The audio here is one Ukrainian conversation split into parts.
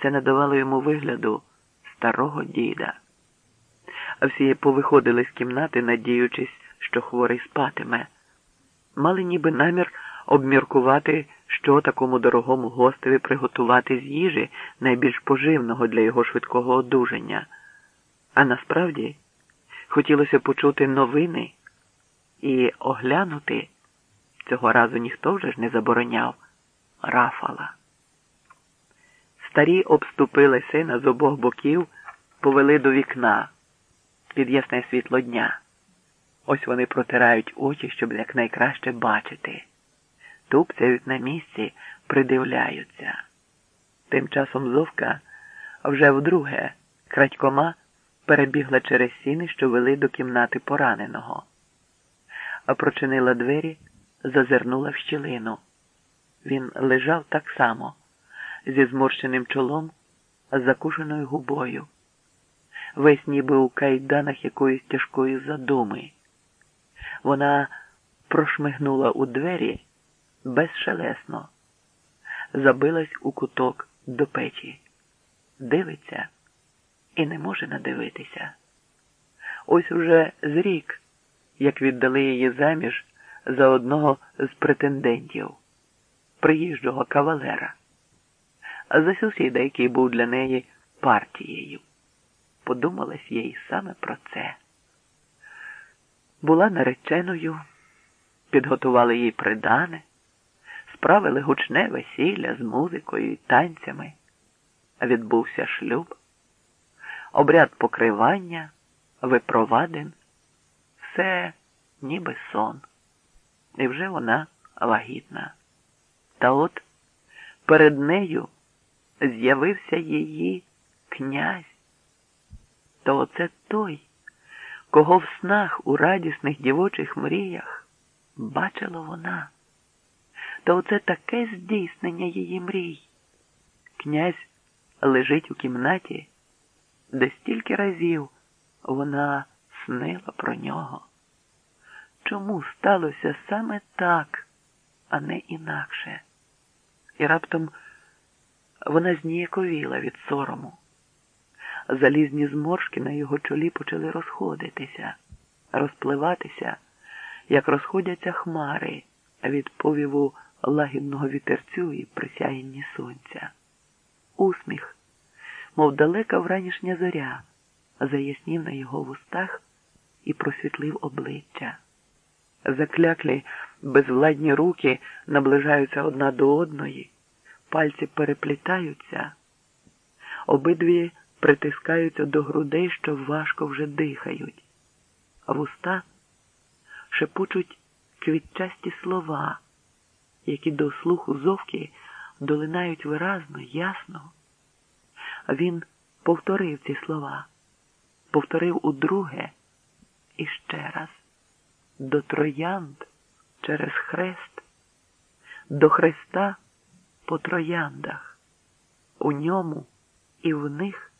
це надавало йому вигляду старого діда. А всі повиходили з кімнати, надіючись, що хворий спатиме. Мали ніби намір обміркувати, що такому дорогому гостеві приготувати з їжі найбільш поживного для його швидкого одужання. А насправді хотілося почути новини і оглянути, цього разу ніхто вже ж не забороняв, Рафала. Старі обступили сина з обох боків, повели до вікна під ясне світло дня. Ось вони протирають очі, щоб якнайкраще бачити. Тупцяють на місці, придивляються. Тим часом Зовка вже вдруге крадькома перебігла через сіни, що вели до кімнати пораненого. А прочинила двері, зазирнула в щілину. Він лежав так само, зі зморщеним чолом, з закушеною губою. Весь ніби у кайданах якоїсь тяжкої задуми. Вона прошмигнула у двері безшелесно, забилась у куток до печі. Дивиться і не може надивитися. Ось уже з рік, як віддали її заміж за одного з претендентів, приїжджого кавалера, а за сусіда, який був для неї партією. Подумалось їй саме про це. Була нареченою, підготували їй придане, справили гучне весілля з музикою і танцями. Відбувся шлюб, обряд покривання, випровадин. Все ніби сон. І вже вона вагітна. Та от перед нею з'явився її князь. То оце той, кого в снах у радісних дівочих мріях бачила вона. То оце таке здійснення її мрій. Князь лежить у кімнаті, де стільки разів вона снила про нього. Чому сталося саме так, а не інакше? І раптом вона зніяковіла від сорому. Залізні зморшки на його чолі почали розходитися, розпливатися, як розходяться хмари від повіву лагідного вітерцю і при сяєнні сонця. Усміх, мов далека вранішня зоря, заяснів на його вустах і просвітлив обличчя. Закляклі, безвладні руки наближаються одна до одної, пальці переплітаються, обидві притискаються до грудей, що важко вже дихають. Вуста шепочуть квітчасті слова, які до слуху Зовки долинають виразно, ясно. Він повторив ці слова, повторив удруге і ще раз. До троянд через хрест, до хреста по трояндах. У ньому і в них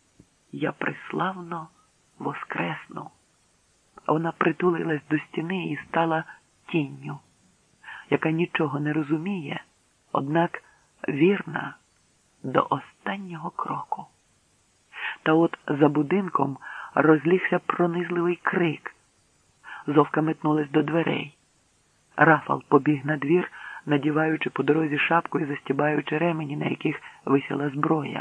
я преславно воскресну. Вона притулилась до стіни і стала тінню, яка нічого не розуміє, однак вірна до останнього кроку. Та от за будинком розлігся пронизливий крик. Зовка метнулась до дверей. Рафал побіг на двір, надіваючи по дорозі шапку і застібаючи ремені, на яких висіла зброя.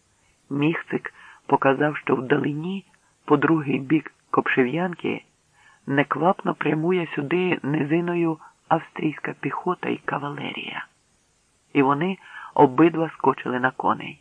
Міхцик показав, що вдалині, по другий бік Копшив'янки, неквапно прямує сюди низиною австрійська піхота і кавалерія. І вони обидва скочили на коней.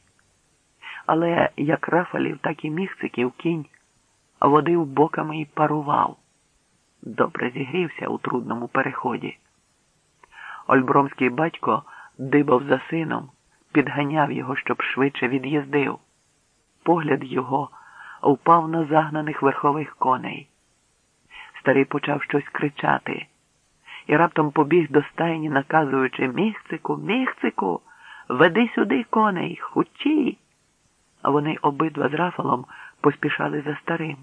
Але як Рафалів, так і Міхциків кінь водив боками і парував. Добре зігрівся у трудному переході. Ольбромський батько дибав за сином, підганяв його, щоб швидше від'їздив. Погляд його впав на загнаних верхових коней. Старий почав щось кричати і раптом побіг до стайні, наказуючи: «Міхцику, Міхцику, веди сюди коней, хутчій!» А вони обидва з Рафалом поспішали за старим.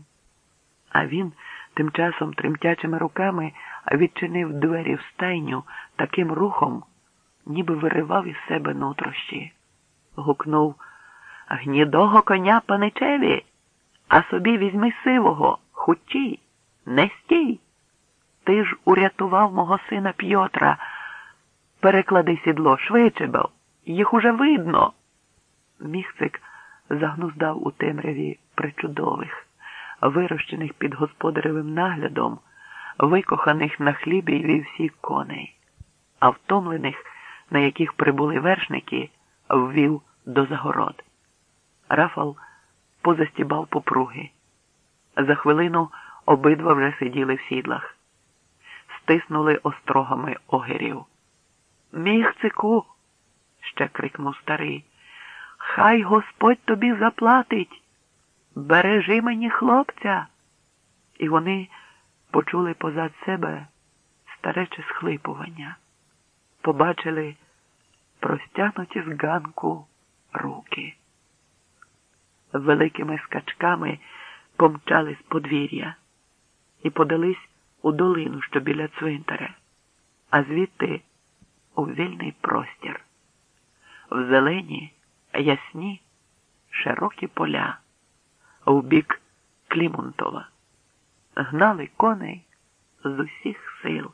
А він тим часом тремтячими руками відчинив двері в стайню таким рухом, ніби виривав із себе нутрощі. Гукнув: Гнідого коня паничеві, а собі візьми сивого, хутчій, не стій. Ти ж урятував мого сина П'єтра. Переклади сідло, швидше, бо їх уже видно. Міхцик загнуздав у темряві причудових, вирощених під господаревим наглядом, викоханих на хлібі й вівсі коней, а втомлених, на яких прибули вершники, ввів до загород. Рафал позастібав попруги. За хвилину обидва вже сиділи в сідлах. Стиснули острогами огирів. «Міхцику!» – ще крикнув старий. «Хай Господь тобі заплатить! Бережи мені хлопця!» І вони почули позад себе старече схлипування. Побачили простягнуті з ганку руки. Великими скачками помчали з подвір'я і подались у долину, що біля цвинтаря, а звідти у вільний простір. В зелені, ясні, широкі поля, в бік Клімонтова. Гнали коней з усіх сил.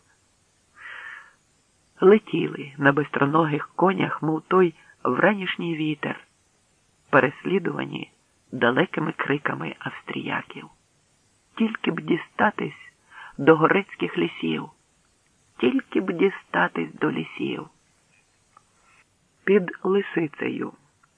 Летіли на бистроногих конях, мов той вранішній вітер, переслідувані далекими криками австріяків. Тільки б дістатись до горецьких лісів, тільки б дістатись до лісів. Під Лисицею.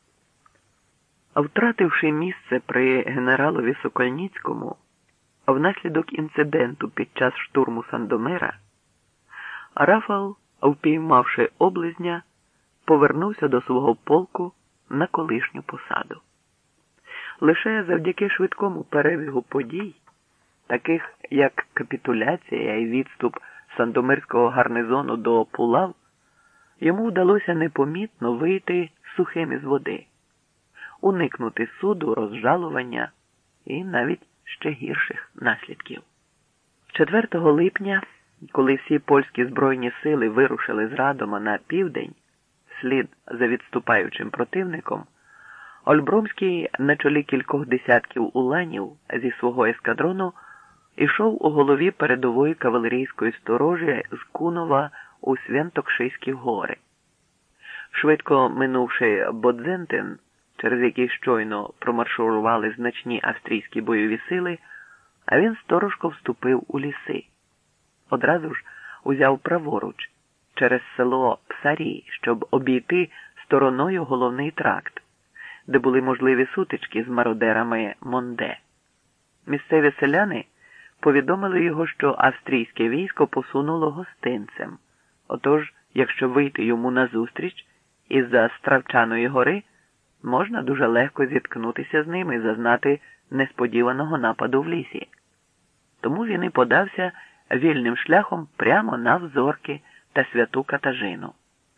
Втративши місце при генералові Сокольніцькому, внаслідок інциденту під час штурму Сандомира, Рафал, впіймавши облизня, повернувся до свого полку на колишню посаду. Лише завдяки швидкому перебігу подій, таких як капітуляція і відступ Сандомирського гарнизону до Пулав, йому вдалося непомітно вийти сухим із води, уникнути суду, розжалування і навіть ще гірших наслідків. 4 липня, коли всі польські збройні сили вирушили з Радома на південь, вслід за відступаючим противником, Ольбромський на чолі кількох десятків уланів зі свого ескадрону ішов у голові передової кавалерійської сторожі з Кунова у Свято-Кшиські гори. Швидко минувши Бодзентин, через який щойно промаршурували значні австрійські бойові сили, а він сторожко вступив у ліси. Одразу ж узяв праворуч, через село Псарі, щоб обійти стороною головний тракт, де були можливі сутички з мародерами Монде. Місцеві селяни повідомили його, що австрійське військо посунуло гостинцем. Отож, якщо вийти йому назустріч із-за Стравчаної гори, можна дуже легко зіткнутися з ними і зазнати несподіваного нападу в лісі. Тому він і подався вільним шляхом прямо на Взорки та Святу Катажину.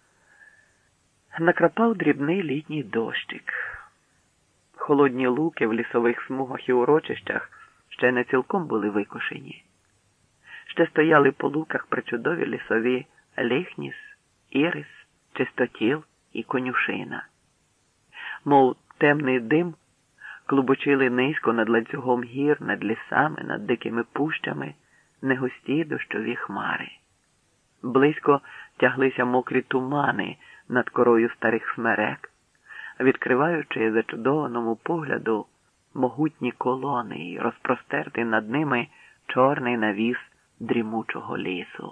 Накрапав дрібний літній дощик. Холодні луки в лісових смугах і урочищах ще не цілком були викошені. Ще стояли по луках причудові лісові Ліхніс, Ірис, Чистотіл і Конюшина. Мов темний дим, клубочили низько над ланцюгом гір, над лісами, над дикими пущами, негусті дощові хмари. Близько тяглися мокрі тумани над корою старих смерек, відкриваючи зачудованому погляду могутні колони і розпростертий над ними чорний навіс дрімучого лісу.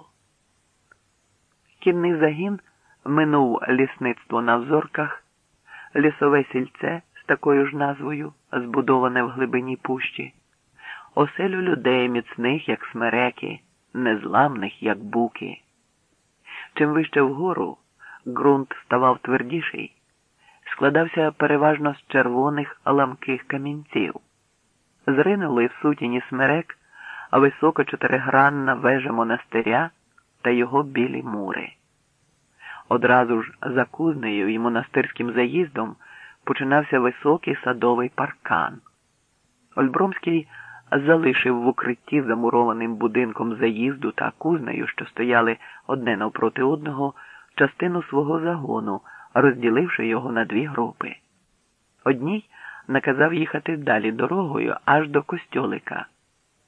Кінний загін минув лісництво на Взорках, лісове сільце з такою ж назвою, збудоване в глибині пущі, оселю людей міцних, як смереки, незламних, як буки. Чим вище вгору, ґрунт ставав твердіший, складався переважно з червоних ламких камінців. Зринули в сутіні смерек високо чотиригранна вежа монастиря та його білі мури. Одразу ж за кузнею і монастирським заїздом починався високий садовий паркан. Ольбромський залишив в укритті замурованим будинком заїзду та кузнею, що стояли одне навпроти одного, частину свого загону, розділивши його на 2 групи. Одній наказав їхати далі дорогою аж до костьолика,